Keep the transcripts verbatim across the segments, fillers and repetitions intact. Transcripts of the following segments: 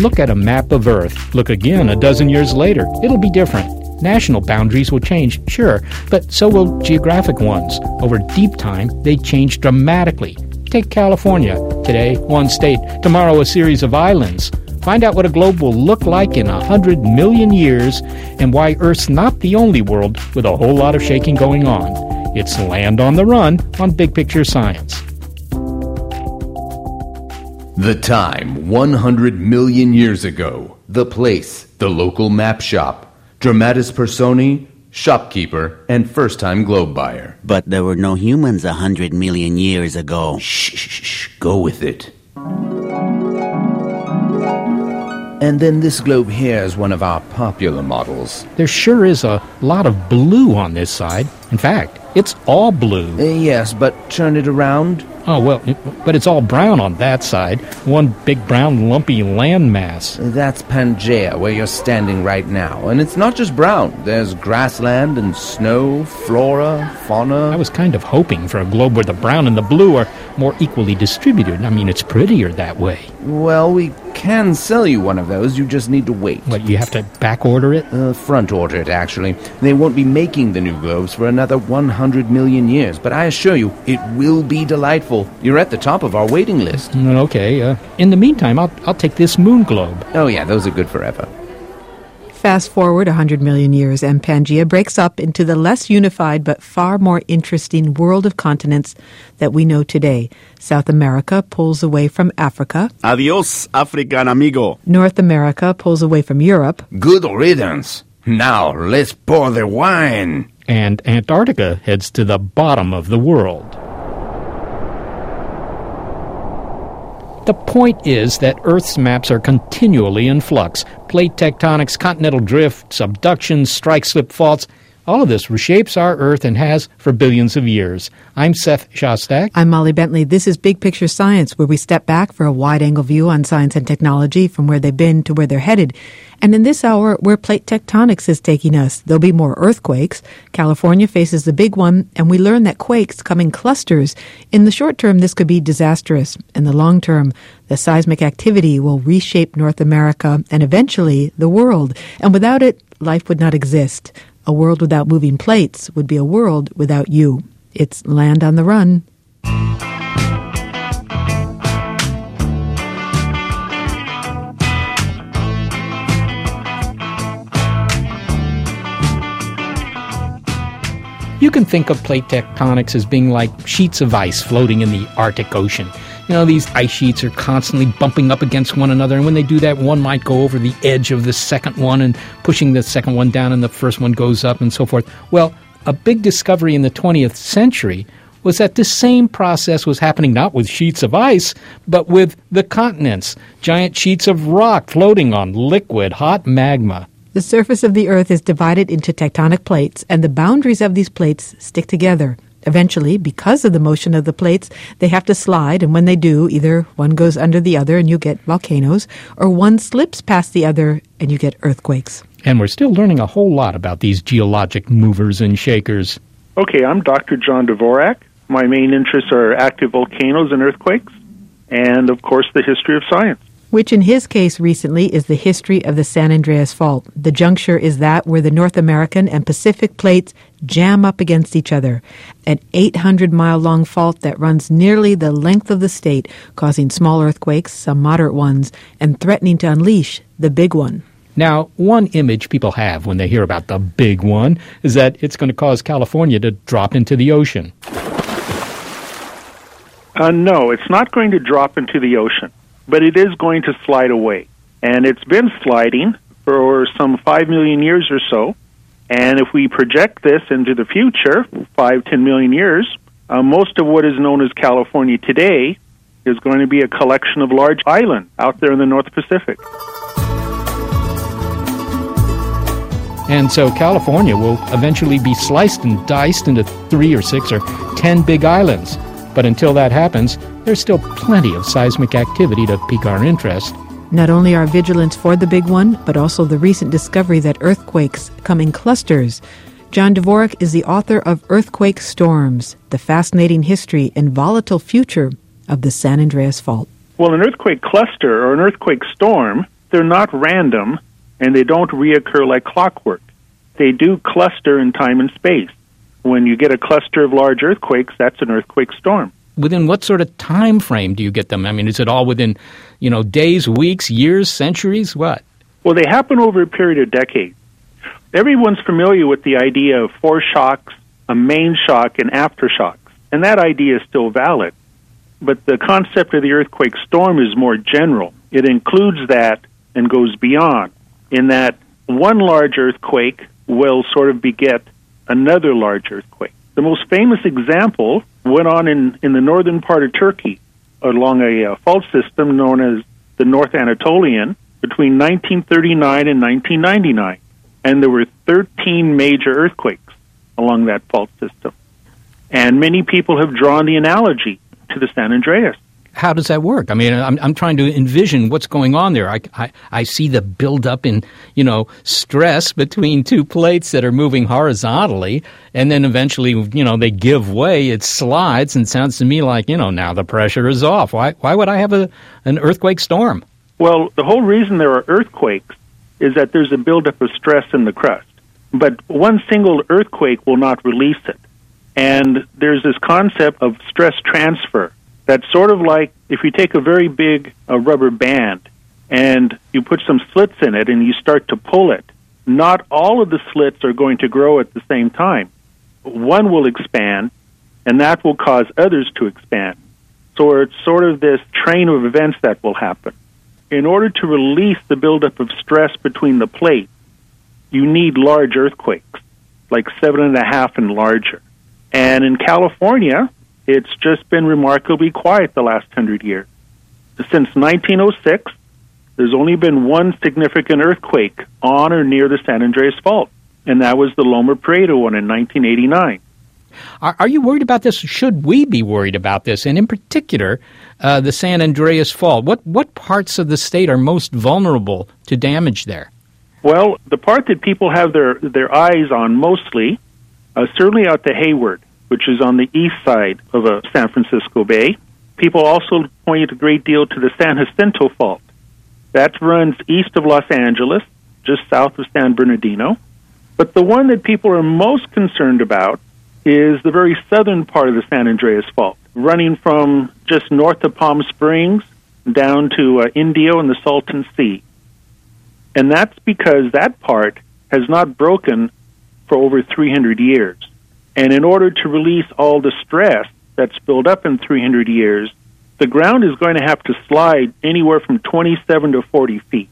Look at a map of Earth. Look again a dozen years later. It'll be different. National boundaries will change, sure, but so will geographic ones. Over deep time, they change dramatically. Take California. Today, one state. Tomorrow, a series of islands. Find out what a globe will look like in a hundred million years and why Earth's not the only world with a whole lot of shaking going on. It's Land on the Run on Big Picture Science. The time, one hundred million years ago. The place, the local map shop. Dramatis personae, shopkeeper, and first-time globe buyer. But there were no humans a hundred million years ago. Shh, shh, shh, go with it. And then this globe here is one of our popular models. There sure is a lot of blue on this side. In fact, it's all blue. Uh, yes, but turn it around. Oh, well, it, but it's all brown on that side. One big brown lumpy landmass. That's Pangaea, where you're standing right now. And it's not just brown. There's grassland and snow, flora, fauna. I was kind of hoping for a globe where the brown and the blue are more equally distributed. I mean, it's prettier that way. Well, we can sell you one of those. You just need to wait. What, you have to back order it? Uh, front order it, actually. They won't be making the new globes for another one hundred million years, but I assure you, it will be delightful. You're at the top of our waiting list. Okay. Uh, in the meantime, I'll, I'll take this moon globe. Oh, yeah, those are good forever. Fast forward one hundred million years, and Pangaea breaks up into the less unified but far more interesting world of continents that we know today. South America pulls away from Africa. Adios, African amigo. North America pulls away from Europe. Good riddance. Now, let's pour the wine. And Antarctica heads to the bottom of the world. The point is that Earth's maps are continually in flux. Plate tectonics, continental drift, subduction, strike-slip faults, all of this reshapes our Earth and has for billions of years. I'm Seth Shostak. I'm Molly Bentley. This is Big Picture Science, where we step back for a wide-angle view on science and technology from where they've been to where they're headed. And in this hour, where plate tectonics is taking us, there'll be more earthquakes. California faces the big one, and we learn that quakes come in clusters. In the short term, this could be disastrous. In the long term, the seismic activity will reshape North America and eventually the world. And without it, life would not exist. A world without moving plates would be a world without you. It's Land on the Run. You can think of plate tectonics as being like sheets of ice floating in the Arctic Ocean. You know, these ice sheets are constantly bumping up against one another, and when they do that, one might go over the edge of the second one and pushing the second one down, and the first one goes up, and so forth. Well, a big discovery in the twentieth century was that this same process was happening not with sheets of ice, but with the continents, giant sheets of rock floating on liquid, hot magma. The surface of the Earth is divided into tectonic plates, and the boundaries of these plates stick together. Eventually, because of the motion of the plates, they have to slide, and when they do, either one goes under the other and you get volcanoes, or one slips past the other and you get earthquakes. And we're still learning a whole lot about these geologic movers and shakers. Okay, I'm Doctor John Dvorak. My main interests are active volcanoes and earthquakes, and, of course, the history of science. Which in his case recently is the history of the San Andreas Fault. The juncture is that where the North American and Pacific plates jam up against each other. An eight hundred mile long fault that runs nearly the length of the state, causing small earthquakes, some moderate ones, and threatening to unleash the big one. Now, one image people have when they hear about the big one is that it's going to cause California to drop into the ocean. Uh, no, it's not going to drop into the ocean, but it is going to slide away. And it's been sliding for some five million years or so. And if we project this into the future, five, ten million years, uh, most of what is known as California today is going to be a collection of large islands out there in the North Pacific. And so California will eventually be sliced and diced into three or six or ten big islands. But until that happens, there's still plenty of seismic activity to pique our interest. Not only our vigilance for the big one, but also the recent discovery that earthquakes come in clusters. John Dvorak is the author of Earthquake Storms, the fascinating history and volatile future of the San Andreas Fault. Well, an earthquake cluster or an earthquake storm they're not random, and they don't reoccur like clockwork. They do cluster in time and space. When you get a cluster of large earthquakes, that's an earthquake storm. Within what sort of time frame do you get them? I mean, is it all within, you know, days, weeks, years, centuries? What? Well, they happen over a period of decades. Everyone's familiar with the idea of foreshocks, a main shock, and aftershocks, and that idea is still valid. But the concept of the earthquake storm is more general. It includes that and goes beyond, in that one large earthquake will sort of beget another large earthquake. The most famous example went on in, in the northern part of Turkey along a uh, fault system known as the North Anatolian between nineteen thirty-nine and nineteen ninety-nine. And there were thirteen major earthquakes along that fault system. And many people have drawn the analogy to the San Andreas. How does that work? I mean, I'm I'm trying to envision what's going on there. I, I, I see the buildup in, you know, stress between two plates that are moving horizontally, and then eventually, you know, they give way, it slides, and sounds to me like, you know, now the pressure is off. Why why would I have a an earthquake storm? Well, the whole reason there are earthquakes is that there's a buildup of stress in the crust. But one single earthquake will not release it. And there's this concept of stress transfer. That's sort of like if you take a very big uh, rubber band and you put some slits in it and you start to pull it, not all of the slits are going to grow at the same time. One will expand, and that will cause others to expand. So it's sort of this train of events that will happen. In order to release the buildup of stress between the plates, you need large earthquakes, like seven and a half and larger. And in California, it's just been remarkably quiet the last hundred years. Since nineteen oh six, there's only been one significant earthquake on or near the San Andreas Fault, and that was the Loma Prieta one in nineteen eighty-nine. Are, are you worried about this? Should we be worried about this? And in particular, uh, the San Andreas Fault. What, what parts of the state are most vulnerable to damage there? Well, the part that people have their, their eyes on mostly, uh, certainly out to Hayward, which is on the east side of uh, San Francisco Bay. People also point a great deal to the San Jacinto Fault. That runs east of Los Angeles, just south of San Bernardino. But the one that people are most concerned about is the very southern part of the San Andreas Fault, running from just north of Palm Springs down to uh, Indio and the Salton Sea. And that's because that part has not broken for over three hundred years. And in order to release all the stress that's built up in three hundred years, the ground is going to have to slide anywhere from twenty-seven to forty feet.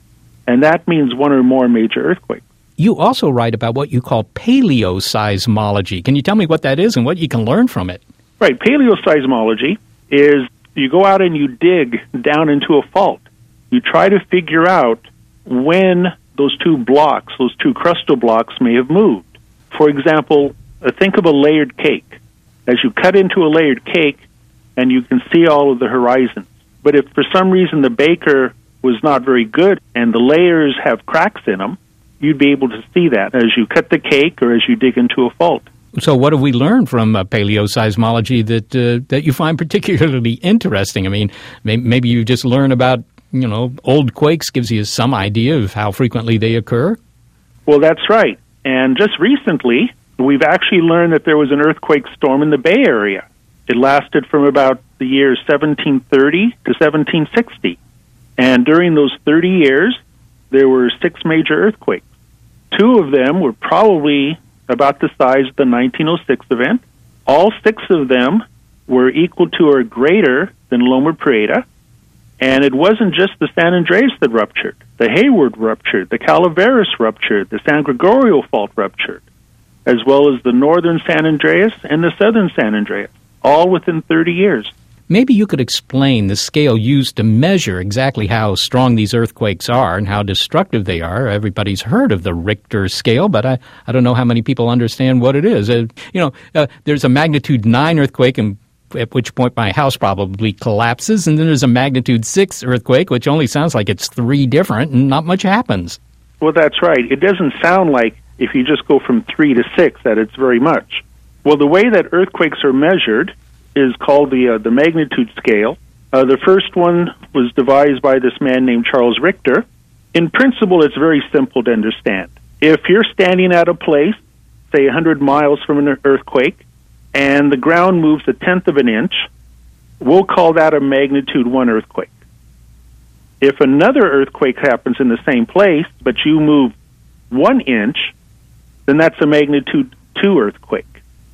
And that means one or more major earthquakes. You also write about what you call paleoseismology. Can you tell me what that is and what you can learn from it? Right. Paleoseismology is you go out and you dig down into a fault. You try to figure out when those two blocks, those two crustal blocks may have moved. For example, think of a layered cake. As you cut into a layered cake, and you can see all of the horizons. But if for some reason the baker was not very good and the layers have cracks in them, you'd be able to see that as you cut the cake or as you dig into a fault. So what have we learned from uh, paleoseismology that uh, that you find particularly interesting? I mean, may- maybe you just learn about, you know, old quakes, gives you some idea of how frequently they occur? Well, that's right. And just recently, we've actually learned that there was an earthquake storm in the Bay Area. It lasted from about the years seventeen thirty to seventeen sixty. And during those thirty years, there were six major earthquakes. Two of them were probably about the size of the nineteen oh six event. All six of them were equal to or greater than Loma Prieta. And it wasn't just the San Andreas that ruptured. The Hayward ruptured, the Calaveras ruptured, the San Gregorio Fault ruptured, as well as the northern San Andreas and the southern San Andreas, all within thirty years. Maybe you could explain the scale used to measure exactly how strong these earthquakes are and how destructive they are. Everybody's heard of the Richter scale, but I, I don't know how many people understand what it is. Uh, you know, uh, there's a magnitude nine earthquake, and at which point my house probably collapses, and then there's a magnitude six earthquake, which only sounds like it's three different, and not much happens. Well, that's right. It doesn't sound like if you just go from three to six that it's very much. Well, the way that earthquakes are measured is called the uh, the magnitude scale, Uh, the first one was devised by this man named Charles Richter. In principle, it's very simple to understand. If you're standing at a place, say one hundred miles from an earthquake, and the ground moves a tenth of an inch, we'll call that a magnitude one earthquake. If another earthquake happens in the same place, but you move one inch, then that's a magnitude two earthquake.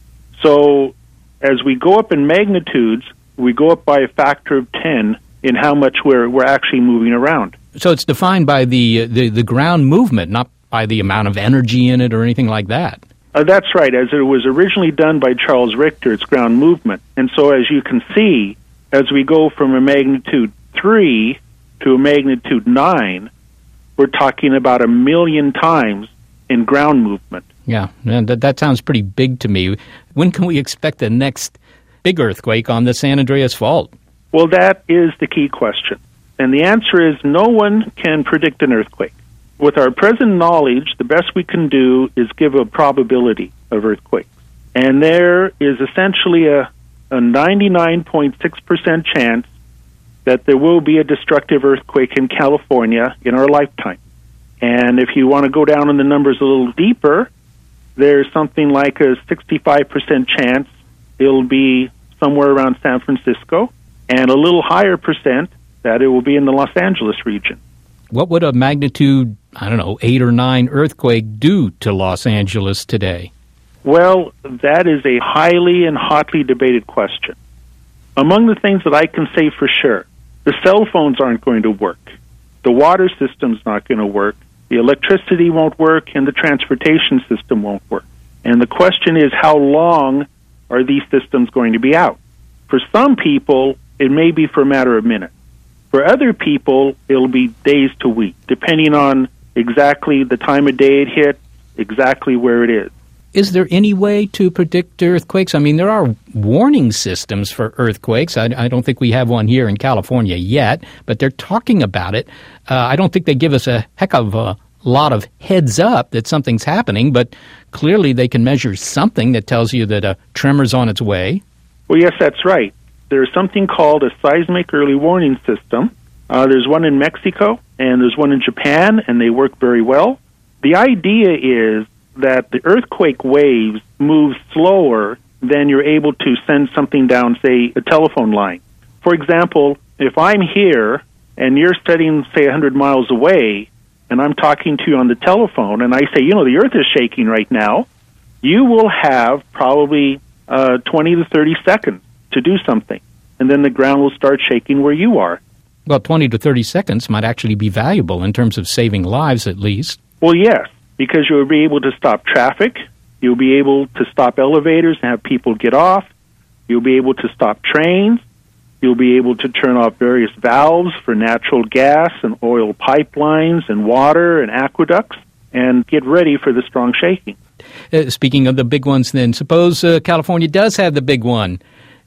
So as we go up in magnitudes, we go up by a factor of ten in how much we're we're actually moving around. So it's defined by the the, the ground movement, not by the amount of energy in it or anything like that. Uh, that's right. As it was originally done by Charles Richter, it's ground movement. And so as you can see, as we go from a magnitude three to a magnitude nine, we're talking about a million times in ground movement. Yeah, that, that sounds pretty big to me. When can we expect the next big earthquake on the San Andreas Fault? Well, that is the key question. And the answer is no one can predict an earthquake. With our present knowledge, the best we can do is give a probability of earthquakes. And there is essentially a, a ninety-nine point six percent chance that there will be a destructive earthquake in California in our lifetime. And if you want to go down in the numbers a little deeper, there's something like a sixty-five percent chance it'll be somewhere around San Francisco, and a little higher percent that it will be in the Los Angeles region. What would a magnitude, I don't know, eight or nine earthquake do to Los Angeles today? Well, that is a highly and hotly debated question. Among the things that I can say for sure, the cell phones aren't going to work. The water system's not going to work. The electricity won't work, and the transportation system won't work. And the question is, how long are these systems going to be out? For some people, it may be for a matter of minutes. For other people, it'll be days to weeks, depending on exactly the time of day it hit, exactly where it is. Is there any way to predict earthquakes? I mean, there are warning systems for earthquakes. I, I don't think we have one here in California yet, but they're talking about it. Uh, I don't think they give us a heck of a lot of heads up that something's happening, but clearly they can measure something that tells you that a tremor's on its way. Well, yes, that's right. There's something called a seismic early warning system. Uh, there's one in Mexico, and there's one in Japan, and they work very well. The idea is that the earthquake waves move slower than you're able to send something down, say, a telephone line. For example, if I'm here and you're sitting, say, one hundred miles away, and I'm talking to you on the telephone, and I say, you know, the earth is shaking right now, you will have probably uh, twenty to thirty seconds to do something, and then the ground will start shaking where you are. Well, twenty to thirty seconds might actually be valuable in terms of saving lives, at least. Well, yes, because you'll be able to stop traffic, you'll be able to stop elevators and have people get off, you'll be able to stop trains, you'll be able to turn off various valves for natural gas and oil pipelines and water and aqueducts, and get ready for the strong shaking. Uh, speaking of the big ones, then, suppose uh, California does have the big one.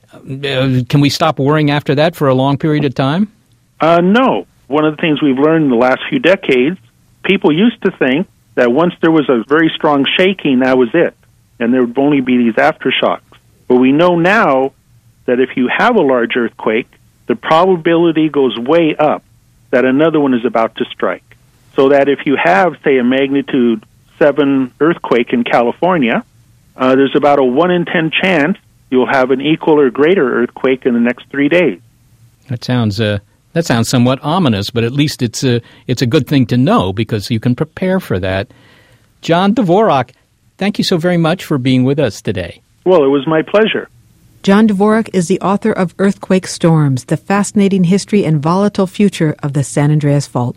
Uh, can we stop worrying after that for a long period of time? Uh, no. One of the things we've learned in the last few decades, people used to think that once there was a very strong shaking, that was it, and there would only be these aftershocks. But we know now that if you have a large earthquake, the probability goes way up that another one is about to strike. So that if you have, say, a magnitude seven earthquake in California, uh, there's about a one in ten chance you'll have an equal or greater earthquake in the next three days. That sounds uh, that sounds somewhat ominous, but at least it's a, it's a good thing to know because you can prepare for that. John Dvorak, thank you so very much for being with us today. Well, it was my pleasure. John Dvorak is the author of Earthquake Storms, The Fascinating History and Volatile Future of the San Andreas Fault.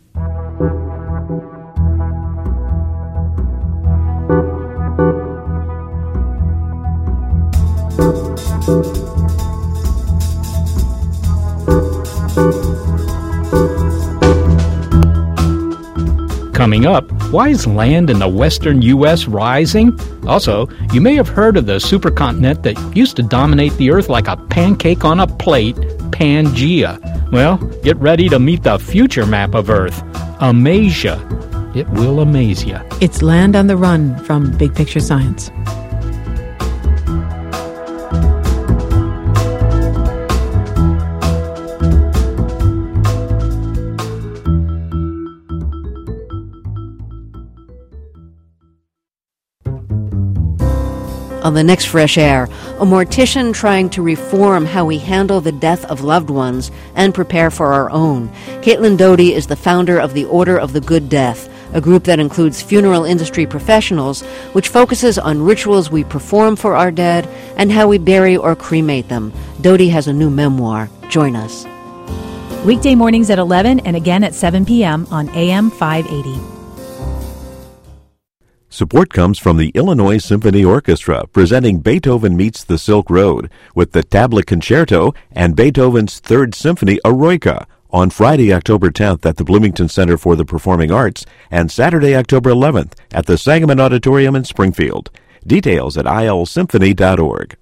Coming up, why is land in the western U S rising? Also, you may have heard of the supercontinent that used to dominate the Earth like a pancake on a plate, Pangaea. Well, get ready to meet the future map of Earth, Amasia. It will amaze you. It's Land on the Run from Big Picture Science. On the next Fresh Air, a mortician trying to reform how we handle the death of loved ones and prepare for our own. Caitlin Doty is the founder of the Order of the Good Death, a group that includes funeral industry professionals, which focuses on rituals we perform for our dead and how we bury or cremate them. Doty has a new memoir. Join us. Weekday mornings at eleven and again at seven p.m. on A M five eighty. Support comes from the Illinois Symphony Orchestra, presenting Beethoven Meets the Silk Road with the Tablet Concerto and Beethoven's Third Symphony, Eroica, on Friday, October tenth at the Bloomington Center for the Performing Arts and Saturday, October eleventh at the Sangamon Auditorium in Springfield. Details at I L symphony dot org.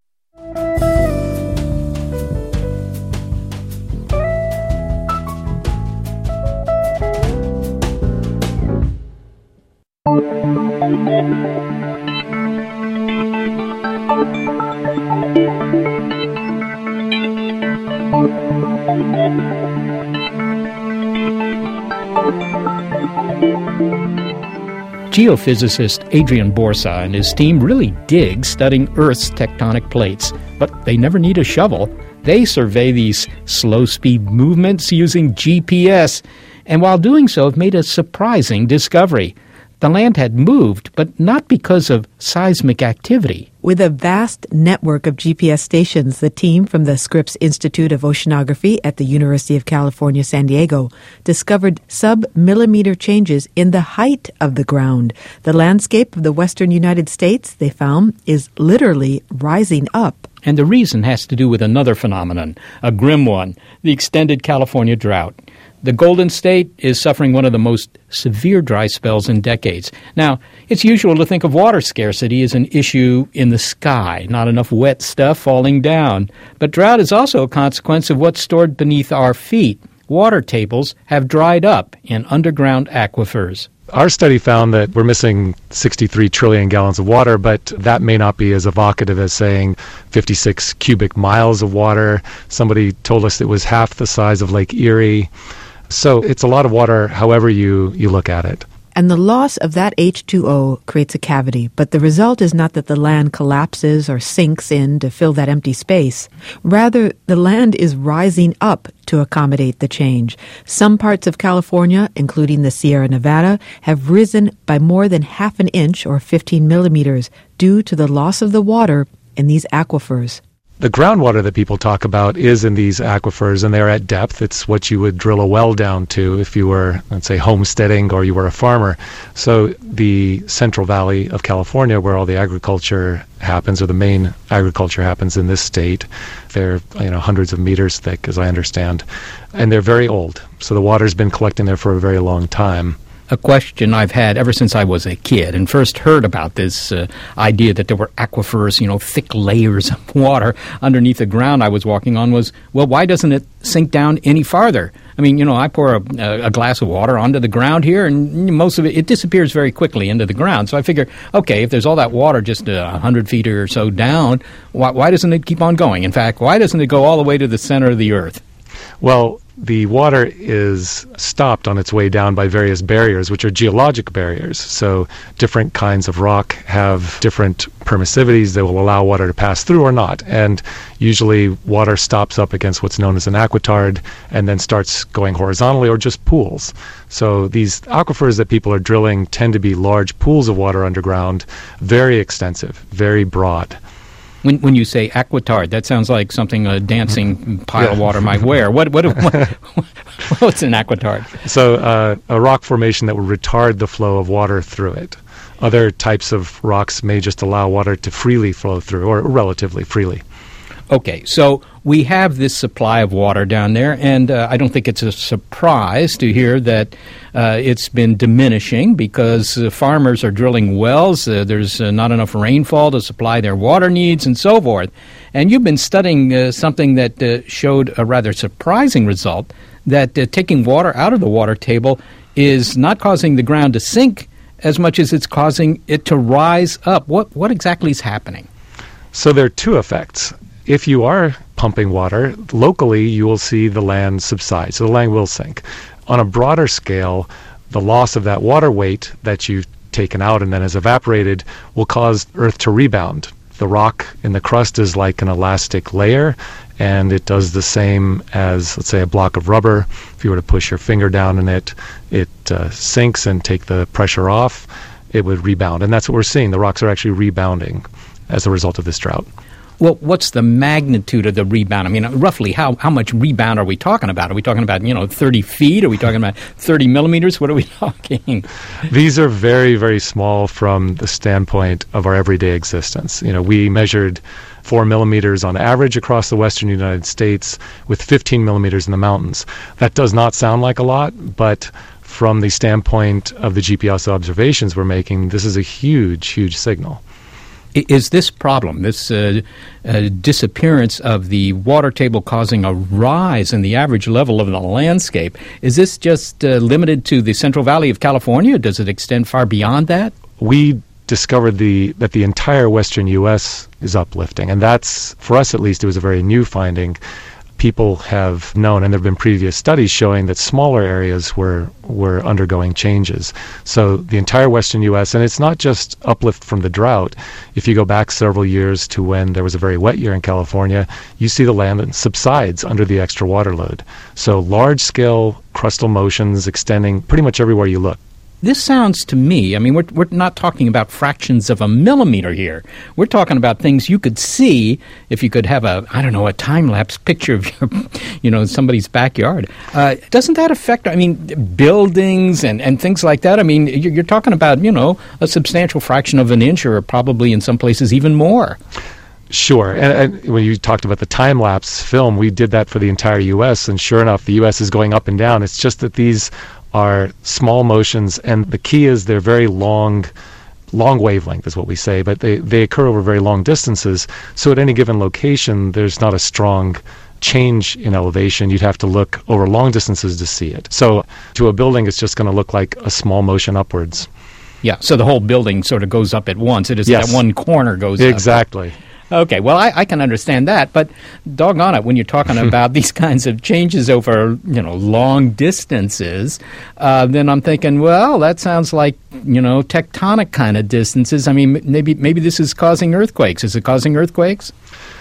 Geophysicist Adrian Borsa and his team really dig studying Earth's tectonic plates, but they never need a shovel. They survey these slow-speed movements using G P S, and while doing so have made a surprising discovery. The land had moved, but not because of seismic activity. With a vast network of G P S stations, the team from the Scripps Institute of Oceanography at the University of California, San Diego, discovered sub-millimeter changes in the height of the ground. The landscape of the western United States, they found, is literally rising up. And the reason has to do with another phenomenon, a grim one, the extended California drought. The Golden State is suffering one of the most severe dry spells in decades. Now, it's usual to think of water scarcity as an issue in the sky, not enough wet stuff falling down. But drought is also a consequence of what's stored beneath our feet. Water tables have dried up in underground aquifers. Our study found that we're missing sixty-three trillion gallons of water, but that may not be as evocative as saying fifty-six cubic miles of water. Somebody told us it was half the size of Lake Erie. So it's a lot of water however you, you look at it. And the loss of that H two O creates a cavity, but the result is not that the land collapses or sinks in to fill that empty space. Rather, the land is rising up to accommodate the change. Some parts of California, including the Sierra Nevada, have risen by more than half an inch or fifteen millimeters due to the loss of the water in these aquifers. The groundwater that people talk about is in these aquifers, and they're at depth. It's what you would drill a well down to if you were, let's say, homesteading or you were a farmer. So the Central Valley of California, where all the agriculture happens, or the main agriculture happens in this state, they're you know hundreds of meters thick, as I understand, and they're very old. So the water's been collecting there for a very long time. A question I've had ever since I was a kid and first heard about this uh, idea that there were aquifers, you know, thick layers of water underneath the ground I was walking on was, well, why doesn't it sink down any farther? I mean, you know, I pour a, a glass of water onto the ground here, and most of it, it disappears very quickly into the ground. So I figure, okay, if there's all that water just a uh, hundred feet or so down, why, why doesn't it keep on going? In fact, why doesn't it go all the way to the center of the Earth? Well, the water is stopped on its way down by various barriers, which are geologic barriers. So different kinds of rock have different permissivities that will allow water to pass through or not. And usually water stops up against what's known as an aquitard and then starts going horizontally or just pools. So these aquifers that people are drilling tend to be large pools of water underground, very extensive, very broad. When when you say aquitard, that sounds like something a dancing pile yeah. of water might wear. What what, what what's an aquitard? So uh, a rock formation that will retard the flow of water through it. Other types of rocks may just allow water to freely flow through, or relatively freely. Okay, so we have this supply of water down there, and uh, I don't think it's a surprise to hear that uh, it's been diminishing because uh, farmers are drilling wells, uh, there's uh, not enough rainfall to supply their water needs, and so forth. And you've been studying uh, something that uh, showed a rather surprising result, that uh, taking water out of the water table is not causing the ground to sink as much as it's causing it to rise up. What, what exactly is happening? So there are two effects. If you are pumping water, locally you will see the land subside, so the land will sink. On a broader scale, the loss of that water weight that you taken out and then has evaporated will cause Earth to rebound. The rock in the crust is like an elastic layer, and it does the same as, let's say, a block of rubber. If you were to push your finger down in it, it uh, sinks and take the pressure off, it would rebound. And that's what we're seeing. The rocks are actually rebounding as a result of this drought. Well, what's the magnitude of the rebound? I mean, roughly, how, how much rebound are we talking about? Are we talking about, you know, thirty feet? Are we talking about thirty millimeters? What are we talking? These are very, very small from the standpoint of our everyday existence. You know, we measured four millimeters on average across the western United States with fifteen millimeters in the mountains. That does not sound like a lot, but from the standpoint of the G P S observations we're making, this is a huge, huge signal. Is this problem, this uh, uh, disappearance of the water table causing a rise in the average level of the landscape, is this just uh, limited to the Central Valley of California? Does it extend far beyond that? We discovered the that the entire western U S is uplifting, and that's, for us at least, it was a very new finding. People have known, and there have been previous studies showing that smaller areas were were undergoing changes. So the entire western U S, and it's not just uplift from the drought. If you go back several years to when there was a very wet year in California, you see the land that subsides under the extra water load. So large-scale crustal motions extending pretty much everywhere you look. This sounds to me, I mean, we're we're not talking about fractions of a millimeter here. We're talking about things you could see if you could have a, I don't know, a time-lapse picture of your, you know, somebody's backyard. Uh, doesn't that affect, I mean, buildings and, and things like that? I mean, you're, you're talking about, you know, a substantial fraction of an inch or probably in some places even more. Sure. And, and when you talked about the time-lapse film, we did that for the entire U S, and sure enough, the U S is going up and down. It's just that these are small motions, and the key is they're very long, long wavelength is what we say, but they, they occur over very long distances. So at any given location, there's not a strong change in elevation. You'd have to look over long distances to see it. So to a building, it's just going to look like a small motion upwards. Yeah, so the whole building sort of goes up at once. It is yes. that one corner goes exactly. up. Exactly. Okay, well, I, I can understand that, but doggone it, when you're talking about these kinds of changes over, you know, long distances, uh, then I'm thinking, well, that sounds like, you know, tectonic kind of distances. I mean, maybe maybe this is causing earthquakes. Is it causing earthquakes?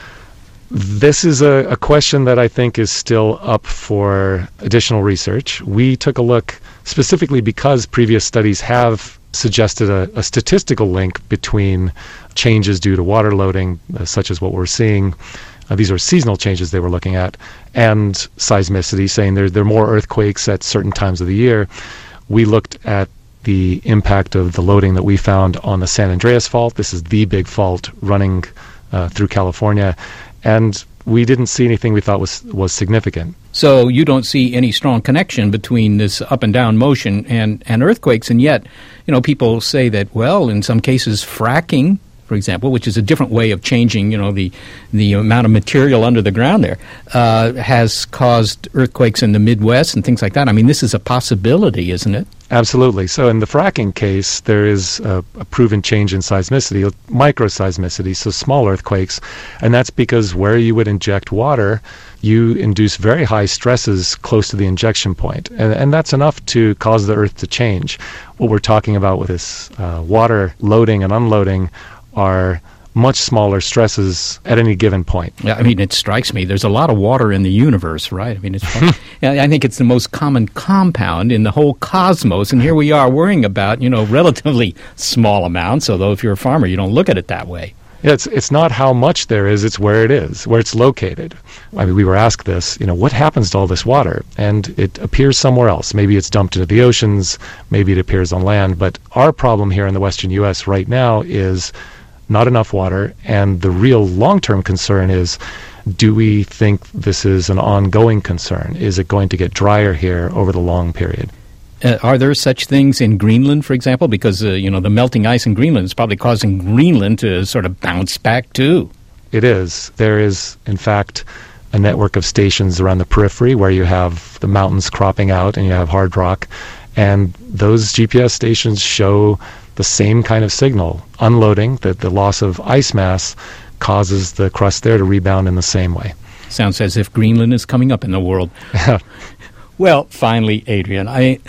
This is a, a question that I think is still up for additional research. We took a look specifically because previous studies have suggested a, a statistical link between changes due to water loading, uh, such as what we're seeing. Uh, these are seasonal changes they were looking at, and seismicity, saying there, there are more earthquakes at certain times of the year. We looked at the impact of the loading that we found on the San Andreas Fault. This is the big fault running uh, through California, and we didn't see anything we thought was was significant. So you don't see any strong connection between this up and down motion and, and earthquakes, and yet, you know, people say that, well, in some cases, fracking, for example, which is a different way of changing, you know, the the amount of material under the ground there, uh, has caused earthquakes in the Midwest and things like that. I mean, this is a possibility, isn't it? Absolutely. So in the fracking case, there is a, a proven change in seismicity, microseismicity, so small earthquakes, and that's because where you would inject water, you induce very high stresses close to the injection point, and, and that's enough to cause the earth to change. What we're talking about with this uh, water loading and unloading are much smaller stresses at any given point. Yeah, I mean, it strikes me. There's a lot of water in the universe, right? I mean, it's I think it's the most common compound in the whole cosmos, and here we are worrying about, you know, relatively small amounts, although if you're a farmer, you don't look at it that way. Yeah, it's it's not how much there is, it's where it is, where it's located. I mean, we were asked this, you know, what happens to all this water? And it appears somewhere else. Maybe it's dumped into the oceans, maybe it appears on land, but our problem here in the western U S right now is not enough water, and the real long-term concern is, do we think this is an ongoing concern? Is it going to get drier here over the long period? Uh, are there such things in Greenland, for example? Because, uh, you know, the melting ice in Greenland is probably causing Greenland to sort of bounce back, too. It is. There is, in fact, a network of stations around the periphery where you have the mountains cropping out and you have hard rock, and those G P S stations show the same kind of signal, unloading, that the loss of ice mass causes the crust there to rebound in the same way. Sounds as if Greenland is coming up in the world. Well, finally, Adrian, I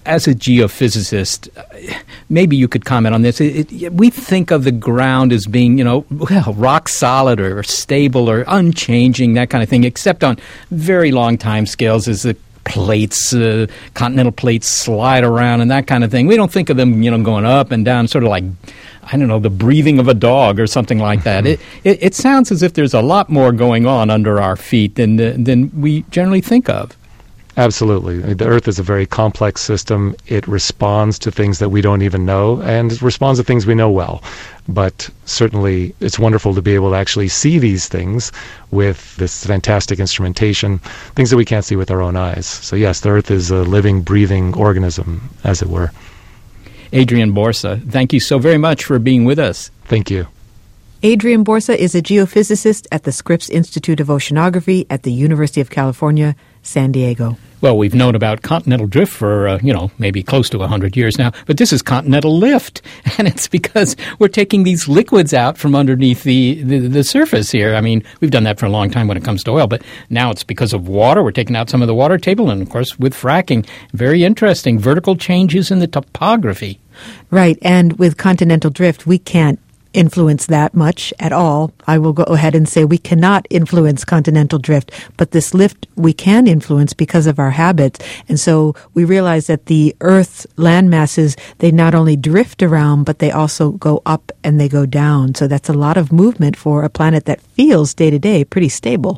as a geophysicist, maybe you could comment on this. It, it, we think of the ground as being, you know, well, rock solid or, or stable or unchanging, that kind of thing, except on very long time scales as the plates, uh, continental plates slide around and that kind of thing. We don't think of them, you know, going up and down, sort of like, I don't know, the breathing of a dog or something like that. it, it it sounds as if there's a lot more going on under our feet than uh, than we generally think of. Absolutely. The Earth is a very complex system. It responds to things that we don't even know, and it responds to things we know well. But certainly it's wonderful to be able to actually see these things with this fantastic instrumentation, things that we can't see with our own eyes. So yes, the Earth is a living, breathing organism, as it were. Adrian Borsa, thank you so very much for being with us. Thank you. Adrian Borsa is a geophysicist at the Scripps Institute of Oceanography at the University of California, San Diego. Well, we've known about continental drift for, uh, you know, maybe close to one hundred years now, but this is continental lift, and it's because we're taking these liquids out from underneath the, the, the surface here. I mean, we've done that for a long time when it comes to oil, but now it's because of water. We're taking out some of the water table, and, of course, with fracking, very interesting vertical changes in the topography. Right, and with continental drift, we can't influence that much at all. I will go ahead and say we cannot influence continental drift, but this lift we can influence because of our habits. And so we realize that the Earth's land masses, they not only drift around, but they also go up and they go down. So that's a lot of movement for a planet that feels day to day pretty stable.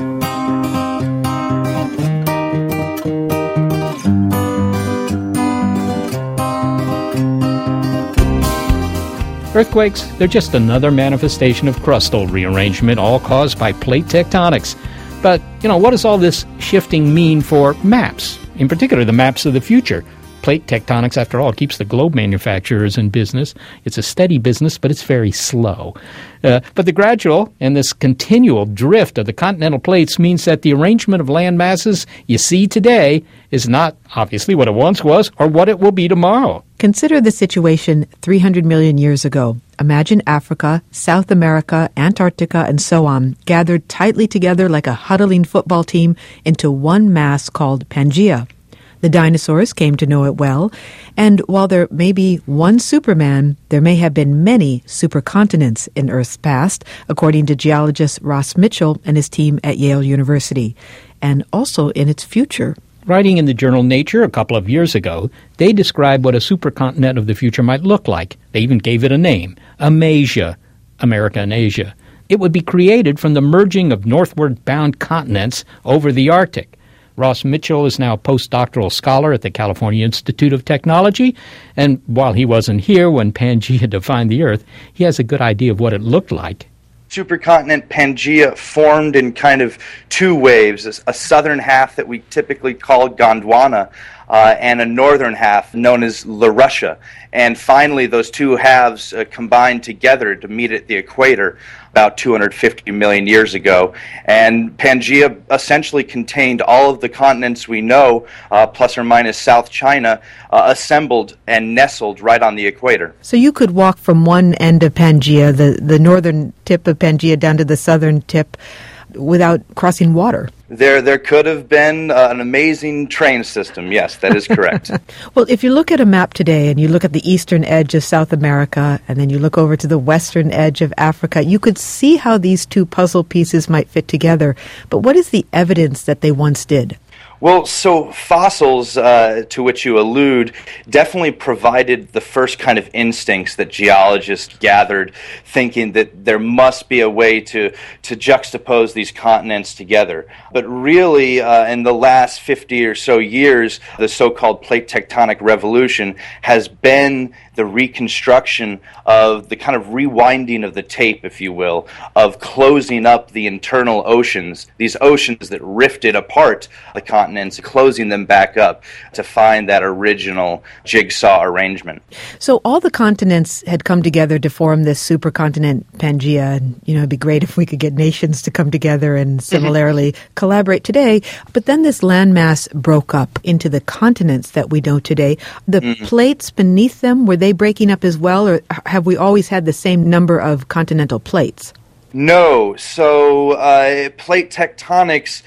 Earthquakes, they're just another manifestation of crustal rearrangement, all caused by plate tectonics. But, you know, what does all this shifting mean for maps, in particular the maps of the future? Plate tectonics, after all, keeps the globe manufacturers in business. It's a steady business, but it's very slow. Uh, but the gradual and this continual drift of the continental plates means that the arrangement of land masses you see today is not, obviously, what it once was or what it will be tomorrow. Consider the situation three hundred million years ago. Imagine Africa, South America, Antarctica, and so on, gathered tightly together like a huddling football team into one mass called Pangaea. The dinosaurs came to know it well, and while there may be one Superman, there may have been many supercontinents in Earth's past, according to geologist Ross Mitchell and his team at Yale University, and also in its future. Writing in the journal Nature a couple of years ago, they described what a supercontinent of the future might look like. They even gave it a name, Amasia, America and Asia. It would be created from the merging of northward-bound continents over the Arctic. Ross Mitchell is now a postdoctoral scholar at the California Institute of Technology, and while he wasn't here when Pangaea defined the Earth, he has a good idea of what it looked like. Supercontinent Pangaea formed in kind of two waves, a southern half that we typically call Gondwana, uh, and a northern half known as La Russia. And finally, those two halves uh, combined together to meet at the equator about two hundred fifty million years ago. And Pangaea essentially contained all of the continents we know, uh, plus or minus South China, uh, assembled and nestled right on the equator. So you could walk from one end of Pangaea, the, the northern tip of Pangaea, down to the southern tip without crossing water. There there could have been uh, an amazing train system. Yes, that is correct. Well, if you look at a map today and you look at the eastern edge of South America and then you look over to the western edge of Africa, you could see how these two puzzle pieces might fit together. But what is the evidence that they once did? Well, so fossils, uh, to which you allude, definitely provided the first kind of instincts that geologists gathered, thinking that there must be a way to, to juxtapose these continents together. But really, uh, in the last fifty or so years, the so-called plate tectonic revolution has been the reconstruction of the kind of rewinding of the tape, if you will, of closing up the internal oceans, these oceans that rifted apart the continents, closing them back up to find that original jigsaw arrangement. So all the continents had come together to form this supercontinent Pangaea, and you know, it'd be great if we could get nations to come together and similarly mm-hmm. collaborate today. But then this landmass broke up into the continents that we know today. The mm-hmm. plates beneath them, were they breaking up as well, or have we always had the same number of continental plates? No. So uh, plate tectonics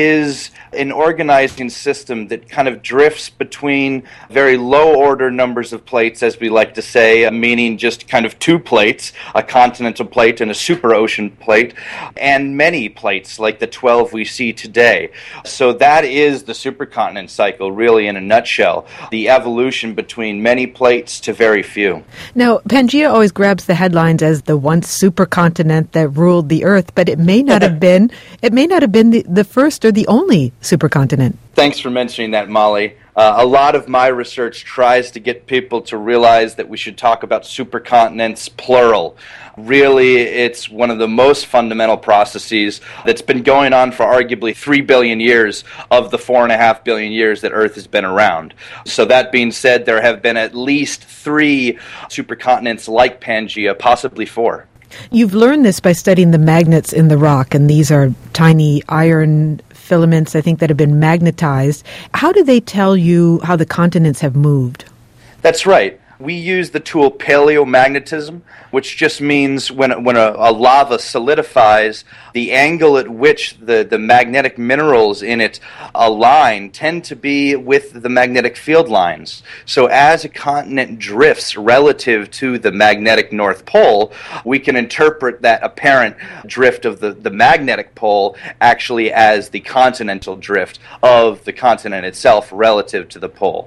is an organizing system that kind of drifts between very low-order numbers of plates, as we like to say, meaning just kind of two plates, a continental plate and a superocean plate, and many plates, like the twelve we see today. So that is the supercontinent cycle, really, in a nutshell, the evolution between many plates to very few. Now, Pangaea always grabs the headlines as the once supercontinent that ruled the Earth, but it may not have been, it may not have been the, the first or the only supercontinent. Thanks for mentioning that, Molly. Uh, a lot of my research tries to get people to realize that we should talk about supercontinents plural. Really, it's one of the most fundamental processes that's been going on for arguably three billion years of the four and a half billion years that Earth has been around. So that being said, there have been at least three supercontinents like Pangaea, possibly four. You've learned this by studying the magnets in the rock, and these are tiny iron filaments, I think, that have been magnetized. How do they tell you how the continents have moved? That's right. We use the tool paleomagnetism, which just means when when a, a lava solidifies, the angle at which the, the magnetic minerals in it align tend to be with the magnetic field lines. So as a continent drifts relative to the magnetic North Pole, we can interpret that apparent drift of the, the magnetic pole actually as the continental drift of the continent itself relative to the pole.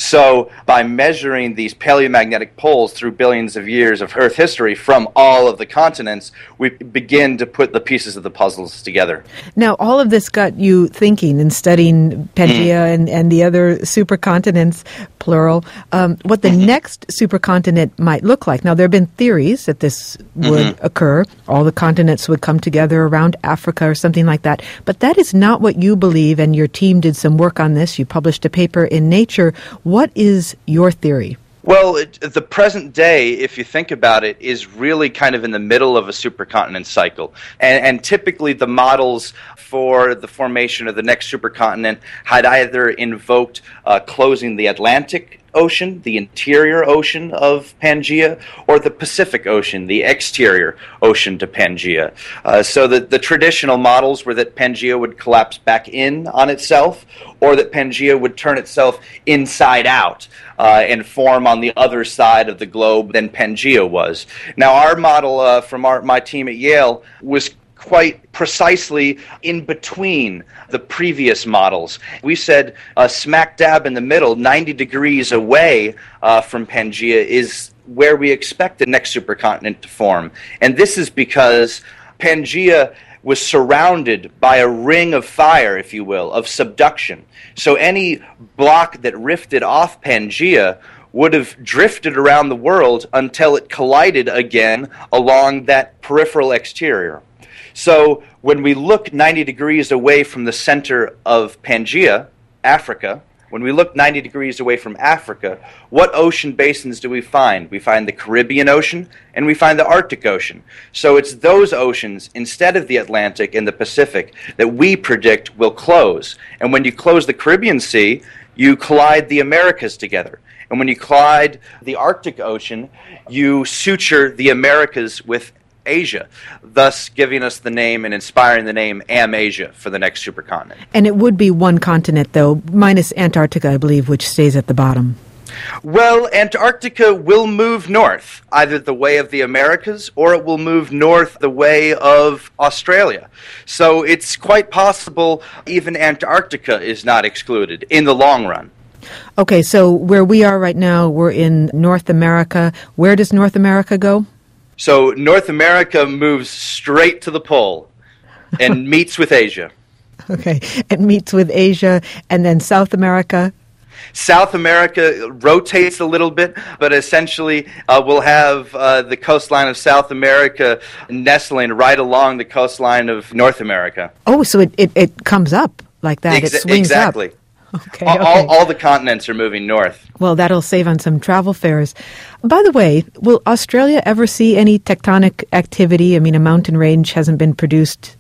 So by measuring these paleomagnetic poles through billions of years of Earth history from all of the continents, we begin to put the pieces of the puzzles together. Now, all of this got you thinking and studying Pangaea mm. and, and the other supercontinents, plural, um, what the mm-hmm. next supercontinent might look like. Now, there have been theories that this would mm-hmm. occur. All the continents would come together around Africa or something like that. But that is not what you believe, and your team did some work on this. You published a paper in Nature. What is your theory? Well, it, the present day, if you think about it, is really kind of in the middle of a supercontinent cycle. And, and typically the models for the formation of the next supercontinent had either invoked uh, closing the Atlantic Ocean, the interior ocean of Pangaea, or the Pacific Ocean, the exterior ocean to Pangaea. Uh, so the, the traditional models were that Pangaea would collapse back in on itself, or that Pangaea would turn itself inside out uh, and form on the other side of the globe than Pangaea was. Now, our model uh, from our, my team at Yale was quite precisely in between the previous models. We said uh, smack dab in the middle, ninety degrees away uh, from Pangaea, is where we expect the next supercontinent to form. And this is because Pangaea was surrounded by a ring of fire, if you will, of subduction. So any block that rifted off Pangaea would have drifted around the world until it collided again along that peripheral exterior. So when we look ninety degrees away from the center of Pangaea, Africa, when we look ninety degrees away from Africa, what ocean basins do we find? We find the Caribbean Ocean and we find the Arctic Ocean. So it's those oceans, instead of the Atlantic and the Pacific, that we predict will close. And when you close the Caribbean Sea, you collide the Americas together. And when you collide the Arctic Ocean, you suture the Americas with Asia, thus giving us the name and inspiring the name Amasia for the next supercontinent. And it would be one continent, though, minus Antarctica, I believe, which stays at the bottom. Well, Antarctica will move north, either the way of the Americas or it will move north the way of Australia. So it's quite possible even Antarctica is not excluded in the long run. Okay, so where we are right now, we're in North America. Where does North America go? So North America moves straight to the pole and meets with Asia. Okay, it meets with Asia, and then South America? South America rotates a little bit, but essentially uh, we'll have uh, the coastline of South America nestling right along the coastline of North America. Oh, so it, it, it comes up like that. Ex- it swings exactly. up. Okay, all, okay. all, all the continents are moving north. Well, that'll save on some travel fares. By the way, will Australia ever see any tectonic activity? I mean, a mountain range hasn't been produced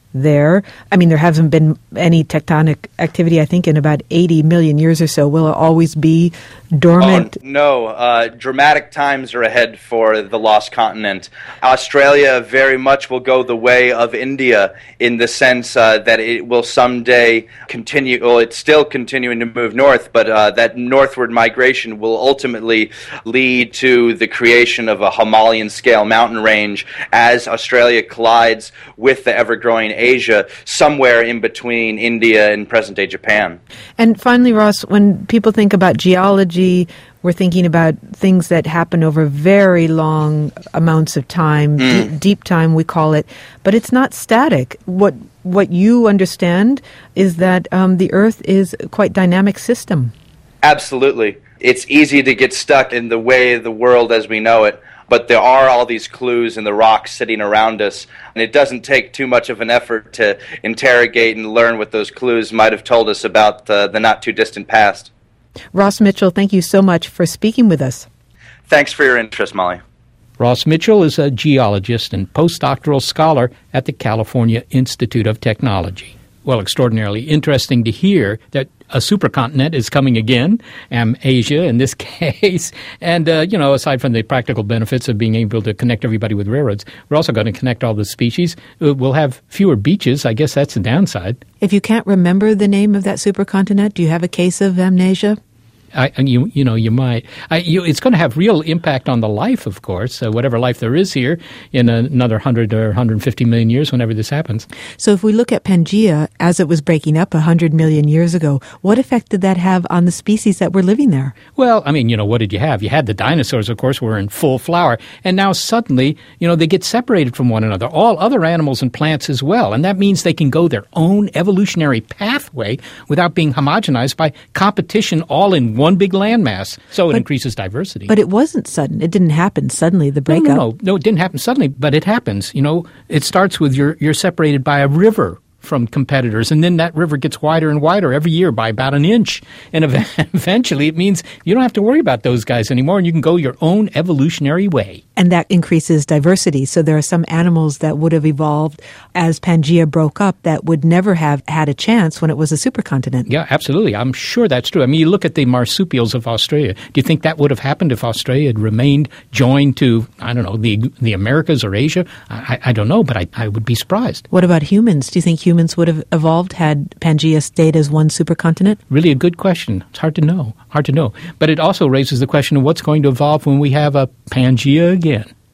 there. I mean, there hasn't been any tectonic activity, I think, in about eighty million years or so. Will it always be dormant? Oh, no. Uh, dramatic times are ahead for the lost continent. Australia very much will go the way of India in the sense uh, that it will someday continue, well, it's still continuing to move north, but uh, that northward migration will ultimately lead to the creation of a Himalayan-scale mountain range as Australia collides with the ever-growing Asia, somewhere in between India and present-day Japan. And finally, Ross, when people think about geology, we're thinking about things that happen over very long amounts of time, Mm. d- deep time we call it, but it's not static. What what you understand is that um, the Earth is a quite dynamic system. Absolutely. It's easy to get stuck in the way of the world as we know it, but there are all these clues in the rocks sitting around us, and it doesn't take too much of an effort to interrogate and learn what those clues might have told us about uh, the not-too-distant past. Ross Mitchell, thank you so much for speaking with us. Thanks for your interest, Molly. Ross Mitchell is a geologist and postdoctoral scholar at the California Institute of Technology. Well, extraordinarily interesting to hear that a supercontinent is coming again, um, Asia in this case. And, uh, you know, aside from the practical benefits of being able to connect everybody with railroads, we're also going to connect all the species. Uh, we'll have fewer beaches. I guess that's the downside. If you can't remember the name of that supercontinent, do you have a case of amnesia? I, and you, you know, you might. I, you, it's going to have real impact on the life, of course, uh, whatever life there is here in another one hundred or one hundred fifty million years, whenever this happens. So if we look at Pangaea as it was breaking up one hundred million years ago, what effect did that have on the species that were living there? Well, I mean, you know, what did you have? You had the dinosaurs, of course, were in full flower, and now suddenly, you know, they get separated from one another, all other animals and plants as well, and that means they can go their own evolutionary pathway without being homogenized by competition all in one big landmass. So it but, increases diversity. But it wasn't sudden. It didn't happen suddenly, the breakup. No, no, no, no, it didn't happen suddenly, but it happens. You know, it starts with you're, you're separated by a river from competitors, and then that river gets wider and wider every year by about an inch. And eventually it means you don't have to worry about those guys anymore, and you can go your own evolutionary way. And that increases diversity. So there are some animals that would have evolved as Pangaea broke up that would never have had a chance when it was a supercontinent. Yeah, absolutely. I'm sure that's true. I mean, you look at the marsupials of Australia. Do you think that would have happened if Australia had remained joined to, I don't know, the the Americas or Asia? I, I don't know, but I, I would be surprised. What about humans? Do you think humans would have evolved had Pangaea stayed as one supercontinent? Really a good question. It's hard to know. Hard to know. But it also raises the question of what's going to evolve when we have a Pangaea again.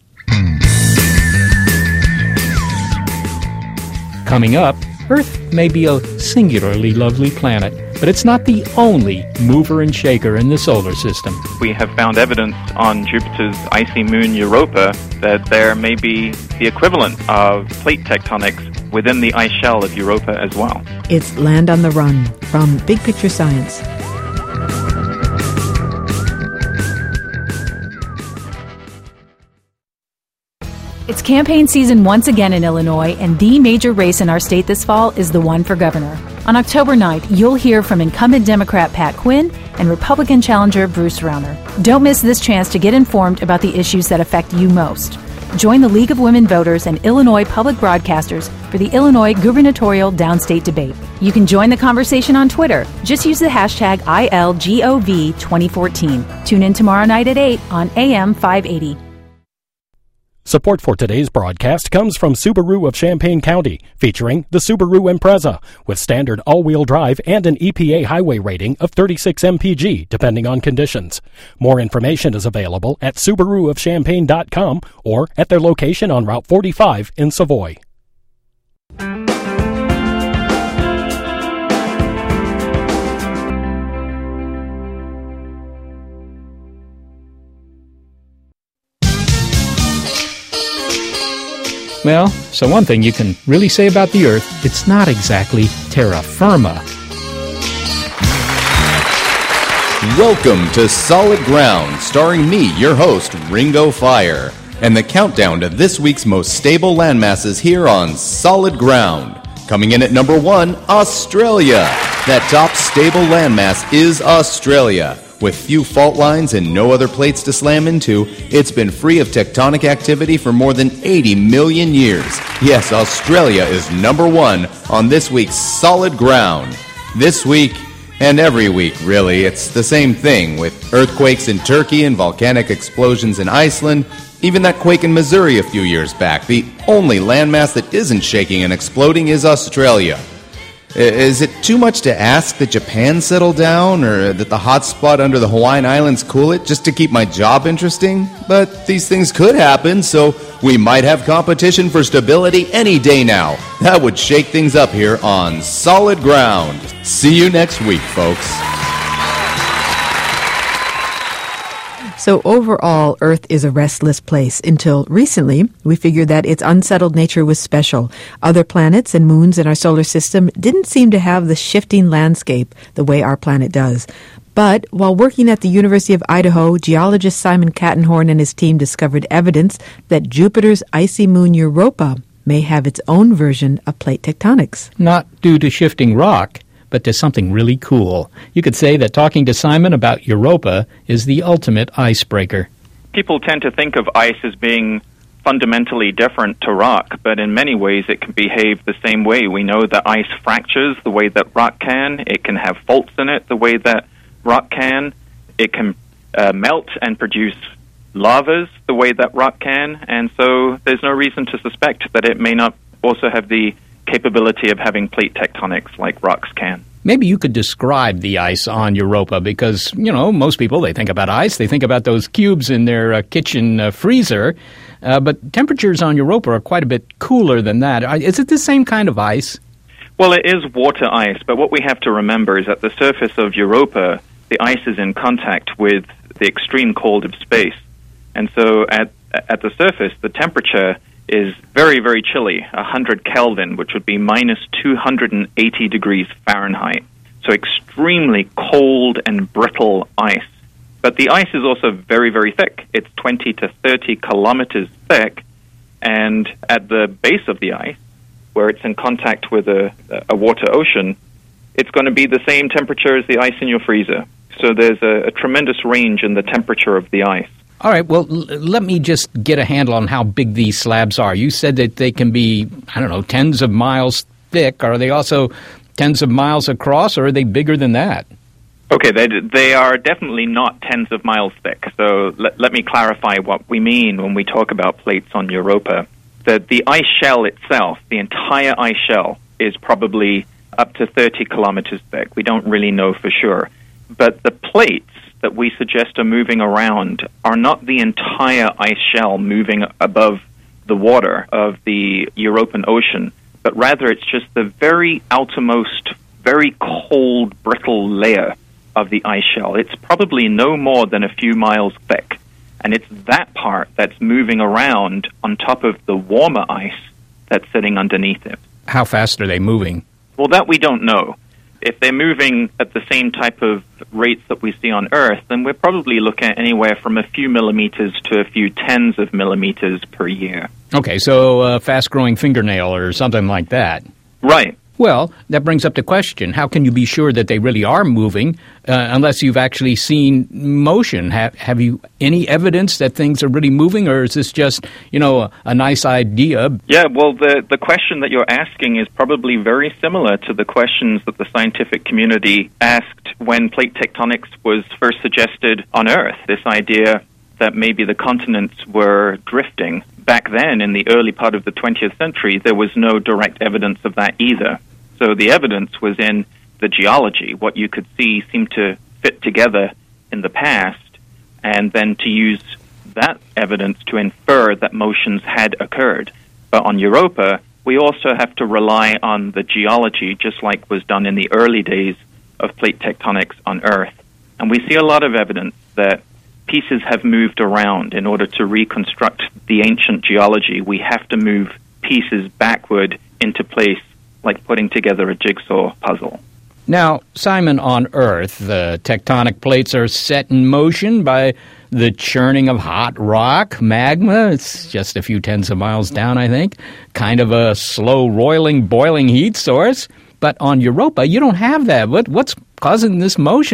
Coming up, Earth may be a singularly lovely planet, but it's not the only mover and shaker in the solar system. We have found evidence on Jupiter's icy moon Europa that there may be the equivalent of plate tectonics within the ice shell of Europa as well. It's Land on the Run from Big Picture Science. It's campaign season once again in Illinois, and the major race in our state this fall is the one for governor. On October ninth, you'll hear from incumbent Democrat Pat Quinn and Republican challenger Bruce Rauner. Don't miss this chance to get informed about the issues that affect you most. Join the League of Women Voters and Illinois Public Broadcasters for the Illinois gubernatorial downstate debate. You can join the conversation on Twitter. Just use the hashtag I L G O V twenty fourteen. Tune in tomorrow night at eight on A M five eighty. Support for today's broadcast comes from Subaru of Champaign County, featuring the Subaru Impreza, with standard all-wheel drive and an E P A highway rating of thirty-six M P G, depending on conditions. More information is available at Subaru of Champaign dot com or at their location on Route forty-five in Savoy. Well, so one thing you can really say about the Earth, it's not exactly terra firma. Welcome to Solid Ground, starring me, your host, Ringo Fire, and the countdown to this week's most stable landmasses here on Solid Ground. Coming in at number one, Australia. That top stable landmass is Australia, With few fault lines and no other plates to slam into, it's been free of tectonic activity for more than eighty million years. Yes, Australia is number one on this week's Solid Ground. This week, and every week, really, it's the same thing, with earthquakes in Turkey and volcanic explosions in Iceland, even that quake in Missouri a few years back. The only landmass that isn't shaking and exploding is Australia. Is it too much to ask that Japan settle down, or that the hot spot under the Hawaiian Islands cool it, just to keep my job interesting? But these things could happen, so we might have competition for stability any day now. That would shake things up here on Solid Ground. See you next week, folks. So overall, Earth is a restless place. Until recently, we figured that its unsettled nature was special. Other planets and moons in our solar system didn't seem to have the shifting landscape the way our planet does. But while working at the University of Idaho, geologist Simon Kattenhorn and his team discovered evidence that Jupiter's icy moon Europa may have its own version of plate tectonics. Not due to shifting rock, but to something really cool. You could say that talking to Simon about Europa is the ultimate icebreaker. People tend to think of ice as being fundamentally different to rock, but in many ways it can behave the same way. We know that ice fractures the way that rock can. It can have faults in it the way that rock can. It can uh, melt and produce lavas the way that rock can, and so there's no reason to suspect that it may not also have the capability of having plate tectonics like rocks can. Maybe you could describe the ice on Europa, because, you know, most people, they think about ice, they think about those cubes in their uh, kitchen uh, freezer, uh, but temperatures on Europa are quite a bit cooler than that. Is it the same kind of ice? Well, it is water ice, but what we have to remember is at the surface of Europa, the ice is in contact with the extreme cold of space. And so at at the surface, the temperature is very, very chilly, one hundred Kelvin, which would be minus two hundred eighty degrees Fahrenheit. So extremely cold and brittle ice. But the ice is also very, very thick. It's twenty to thirty kilometers thick. And at the base of the ice, where it's in contact with a, a water ocean, it's going to be the same temperature as the ice in your freezer. So there's a, a tremendous range in the temperature of the ice. All right, well, l- let me just get a handle on how big these slabs are. You said that they can be, I don't know, tens of miles thick. Are they also tens of miles across, or are they bigger than that? Okay, they, they are definitely not tens of miles thick. So let, let me clarify what we mean when we talk about plates on Europa. The, the ice shell itself, the entire ice shell, is probably up to thirty kilometers thick. We don't really know for sure. But the plates that we suggest are moving around are not the entire ice shell moving above the water of the European Ocean, but rather it's just the very outermost, very cold, brittle layer of the ice shell. It's probably no more than a few miles thick, and it's that part that's moving around on top of the warmer ice that's sitting underneath it. How fast are they moving? Well, that we don't know. If they're moving at the same type of rates that we see on Earth, then we're probably looking at anywhere from a few millimeters to a few tens of millimeters per year. Okay, so a fast-growing fingernail or something like that. Right. Well, that brings up the question, how can you be sure that they really are moving uh, unless you've actually seen motion? Have, have you any evidence that things are really moving, or is this just, you know, a, a nice idea? Yeah, well, the, the question that you're asking is probably very similar to the questions that the scientific community asked when plate tectonics was first suggested on Earth, this idea that maybe the continents were drifting. Back then, in the early part of the twentieth century, there was no direct evidence of that either. So the evidence was in the geology. What you could see seemed to fit together in the past, and then to use that evidence to infer that motions had occurred. But on Europa, we also have to rely on the geology, just like was done in the early days of plate tectonics on Earth. And we see a lot of evidence that pieces have moved around. In order to reconstruct the ancient geology, we have to move pieces backward into place, like putting together a jigsaw puzzle. Now, Simon, on Earth, the tectonic plates are set in motion by the churning of hot rock, magma. It's just a few tens of miles down, I think. Kind of a slow, roiling, boiling heat source. But on Europa, you don't have that. What, what's causing this motion?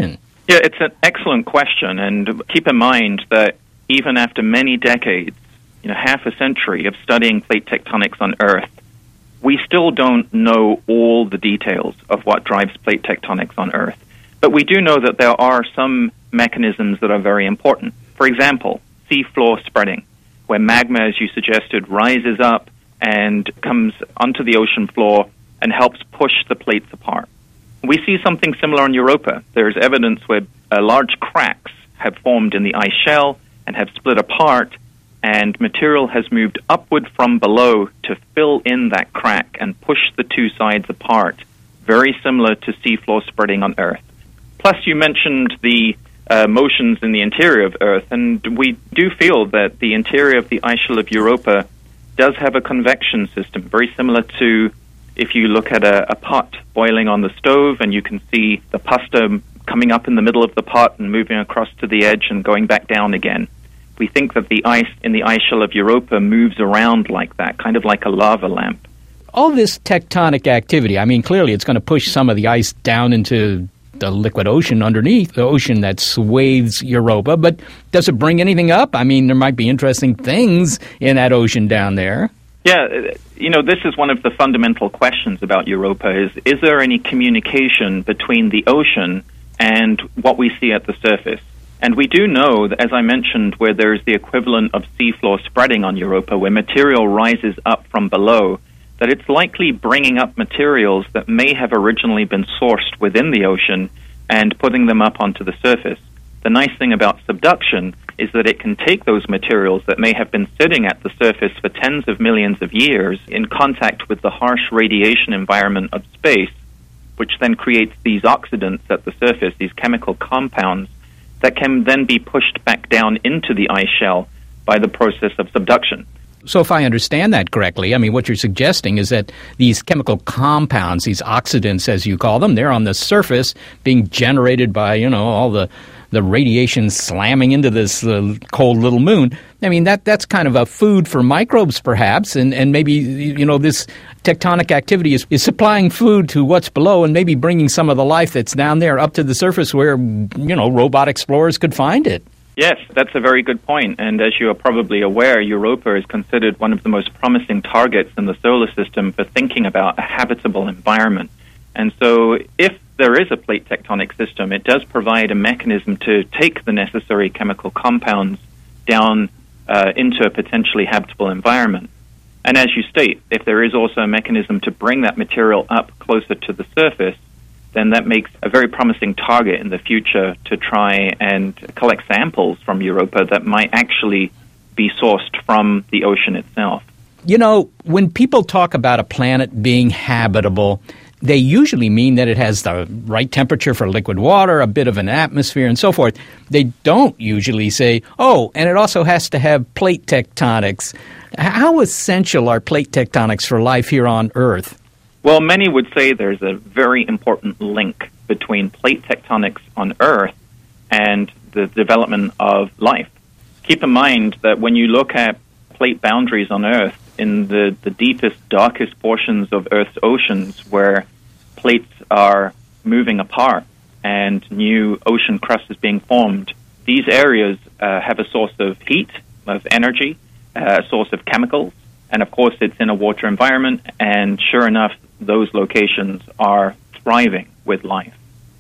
Yeah, it's an excellent question, and keep in mind that even after many decades, you know, half a century of studying plate tectonics on Earth, we still don't know all the details of what drives plate tectonics on Earth. But we do know that there are some mechanisms that are very important. For example, seafloor spreading, where magma, as you suggested, rises up and comes onto the ocean floor and helps push the plates apart. We see something similar on Europa. There's evidence where uh, large cracks have formed in the ice shell and have split apart, and material has moved upward from below to fill in that crack and push the two sides apart, very similar to seafloor spreading on Earth. Plus, you mentioned the uh, motions in the interior of Earth, and we do feel that the interior of the ice shell of Europa does have a convection system, very similar to if you look at a, a pot boiling on the stove and you can see the pasta coming up in the middle of the pot and moving across to the edge and going back down again. We think that the ice in the ice shell of Europa moves around like that, kind of like a lava lamp. All this tectonic activity, I mean, clearly it's going to push some of the ice down into the liquid ocean underneath, the ocean that swathes Europa, but does it bring anything up? I mean, there might be interesting things in that ocean down there. Yeah, you know, this is one of the fundamental questions about Europa is, is there any communication between the ocean and what we see at the surface? And we do know that, as I mentioned, where there's the equivalent of seafloor spreading on Europa, where material rises up from below, that it's likely bringing up materials that may have originally been sourced within the ocean and putting them up onto the surface. The nice thing about subduction is that it can take those materials that may have been sitting at the surface for tens of millions of years in contact with the harsh radiation environment of space, which then creates these oxidants at the surface, these chemical compounds, that can then be pushed back down into the ice shell by the process of subduction. So if I understand that correctly, I mean, what you're suggesting is that these chemical compounds, these oxidants, as you call them, they're on the surface being generated by, you know, all the, the radiation slamming into this uh, cold little moon. I mean, that that's kind of a food for microbes, perhaps, and, and maybe, you know, this tectonic activity is, is supplying food to what's below and maybe bringing some of the life that's down there up to the surface where, you know, robot explorers could find it. Yes, that's a very good point. And as you are probably aware, Europa is considered one of the most promising targets in the solar system for thinking about a habitable environment. And so if there is a plate tectonic system, it does provide a mechanism to take the necessary chemical compounds down uh, into a potentially habitable environment. And as you state, if there is also a mechanism to bring that material up closer to the surface, then that makes a very promising target in the future to try and collect samples from Europa that might actually be sourced from the ocean itself. You know, when people talk about a planet being habitable, they usually mean that it has the right temperature for liquid water, a bit of an atmosphere, and so forth. They don't usually say, oh, and it also has to have plate tectonics. How essential are plate tectonics for life here on Earth? Well, many would say there's a very important link between plate tectonics on Earth and the development of life. Keep in mind that when you look at plate boundaries on Earth, in the, the deepest, darkest portions of Earth's oceans where plates are moving apart and new ocean crust is being formed, these areas uh, have a source of heat, of energy, uh, a source of chemicals, and of course it's in a water environment, and sure enough, those locations are thriving with life.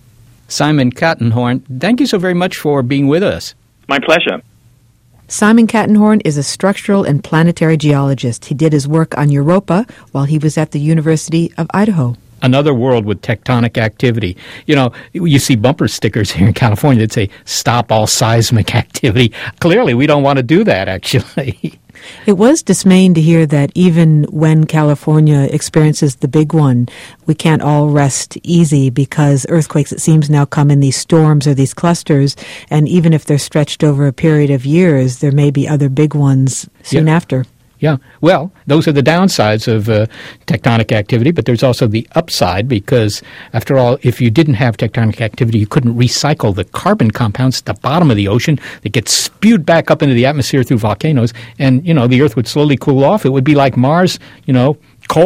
Simon Kattenhorn, thank you so very much for being with us. My pleasure. Simon Kattenhorn is a structural and planetary geologist. He did his work on Europa while he was at the University of Idaho. Another world with tectonic activity. You know, you see bumper stickers here in California that say, stop all seismic activity. Clearly, we don't want to do that, actually. It was dismaying to hear that even when California experiences the big one, we can't all rest easy because earthquakes, it seems, now come in these storms or these clusters, and even if they're stretched over a period of years, there may be other big ones soon yeah. after. Yeah, well, those are the downsides of uh, tectonic activity, but there's also the upside because, after all, if you didn't have tectonic activity, you couldn't recycle the carbon compounds at the bottom of the ocean that get spewed back up into the atmosphere through volcanoes, and, you know, the Earth would slowly cool off. It would be like Mars, you know, cold,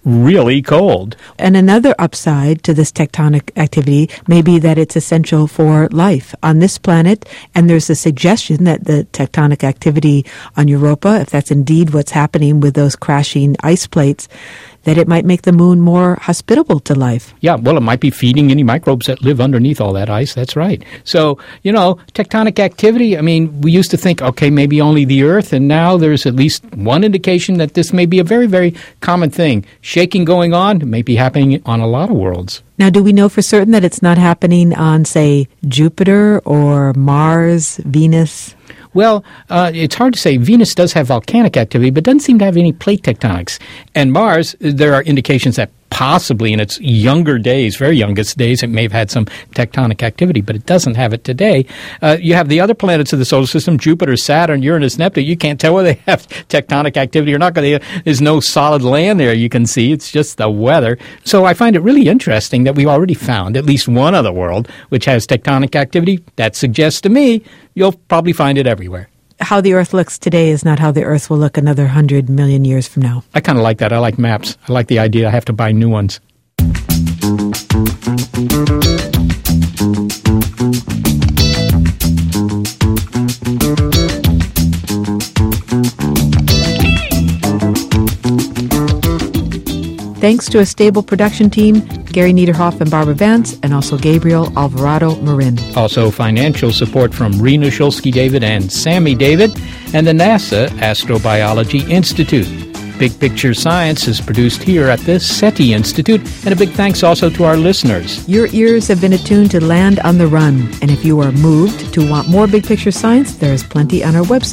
really cold. And another upside to this tectonic activity may be that it's essential for life on this planet, and there's a suggestion that the tectonic activity on Europa, if that's indeed what's happening with those crashing ice plates, that it might make the moon more hospitable to life. Yeah, well, it might be feeding any microbes that live underneath all that ice. That's right. So, you know, tectonic activity, I mean, we used to think, okay, maybe only the Earth, and now there's at least one indication that this may be a very, very common thing. Shaking going on, it may be happening on a lot of worlds. Now, do we know for certain that it's not happening on, say, Jupiter or Mars, Venus? Well, uh, it's hard to say. Venus does have volcanic activity, but doesn't seem to have any plate tectonics. And Mars, there are indications that possibly in its younger days, very youngest days, it may have had some tectonic activity, but it doesn't have it today. Uh, you have the other planets of the solar system, Jupiter, Saturn, Uranus, Neptune. You can't tell whether they have tectonic activity or not. There's no solid land there you can see. It's just the weather. So I find it really interesting that we already found at least one other world which has tectonic activity. That suggests to me you'll probably find it everywhere. How the Earth looks today is not how the Earth will look another hundred million years from now. I kind of like that. I like maps. I like the idea I have to buy new ones. Thanks to a stable production team, Gary Niederhoff and Barbara Vance, and also Gabriel Alvarado Marin. Also financial support from Rena Shulsky-David and Sammy David, and the NASA Astrobiology Institute. Big Picture Science is produced here at the SETI Institute, and a big thanks also to our listeners. Your ears have been attuned to Land on the Run, and if you are moved to want more Big Picture Science, there is plenty on our website.